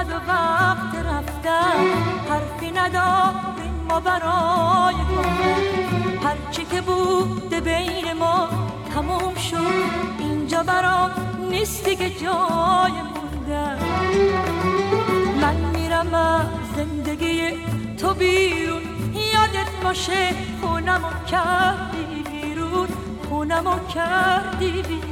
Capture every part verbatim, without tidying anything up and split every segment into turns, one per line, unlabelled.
اومد و وقت رفتن، حرفی نداریم ما برای گفتن. هرچی که بوده بین ما تموم شد، اینجا برام نیست دیگه جای موندن. من میرم از زندگی تو بیرون، یادت باشه خونمو کردی بیرون، خونمو کردی بیرون.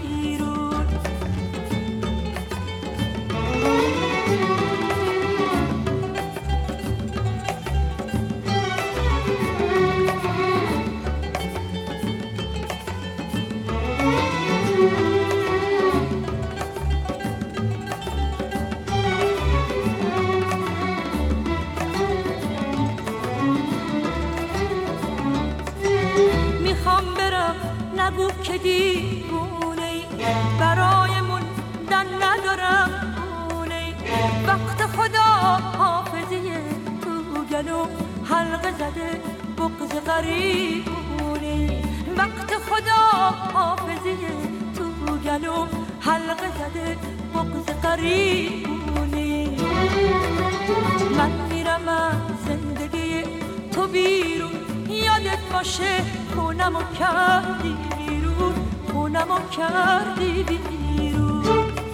نگو که دیوونه ای، برایمون دن ندارم خونه ای. وقت خدا حافظه تو گلو حلقه زده بغض غریبونه ای. وقت خدا حافظه تو گلو حلقه زده بغض غریبونه ای. من میرم از زندگی تو بیرون، یادت باشه خونمو کردی بیرون، خونمو کردی بیرون.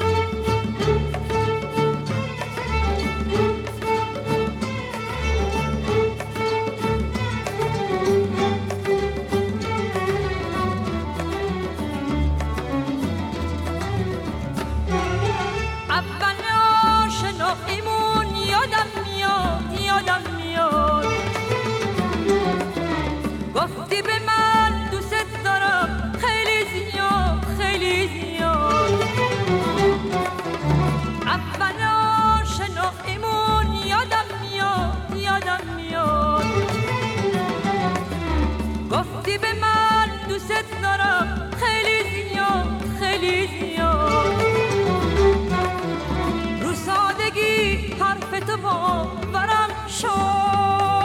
اول آشناییمون یادم میاد، یادم میاد. گفتی به من دوست دارم خیلی زیاد، خیلی زیاد. اول آشناییمون یادم میاد، یادم میاد. گفتی به من دوست دارم خیلی زیاد، خیلی زیاد. رو سادگی حرف تو باورم شد،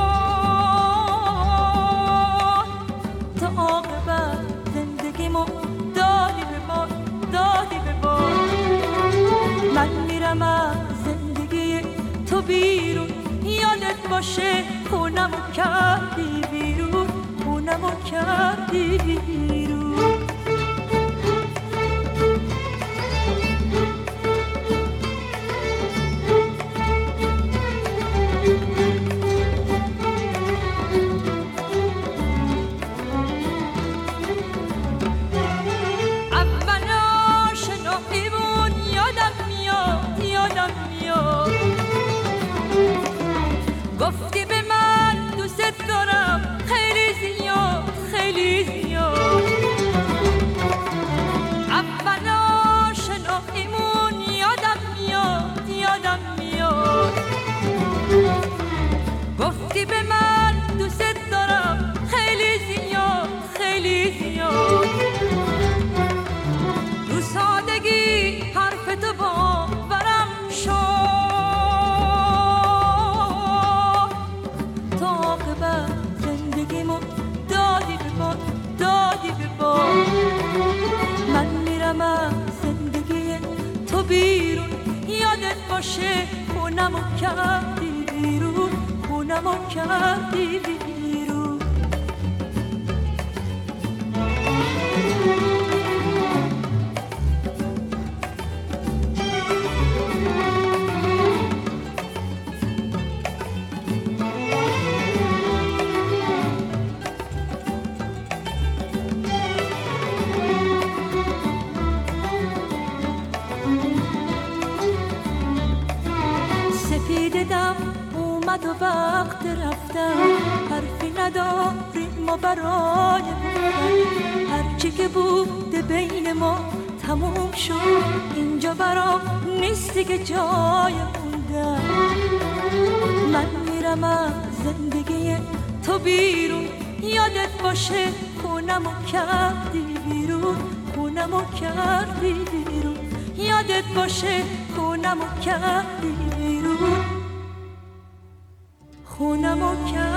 عاقبت زندگیمو دادی به ما، دادی به ما. من میرم از زندگی تو بیرون، یادت باشه خونمو کردی بیرون، خونمو کردی بیرون. گفتی به من دوست دارم خیلی زیاد، خیلی زیاد. اول آشناییمون یادم میاد، یادم میاد. گفتی به من دوست دارم خیلی زیاد، خیلی زیاد. رو سادگی حرف تو باورم شد، زندگیمو دادی به ما، دادی به ما. من میرم از زندگی تو بیرون، یادت باشه خونمو کردی بیرون، خونمو کردی بیرون. سپیدم اومد و وقت رفتن، حرفی نداریم ما برای بودن. هرچی که بوده بین ما تموم شد، اینجا برام نیست دیگه جای موندن. من میرم از زندگی تو بیرون، یادت باشه خونمو کردی بیرون، خونمو کردی بیرون. یادت باشه خونمو کردی بیرون، خونمو کردی.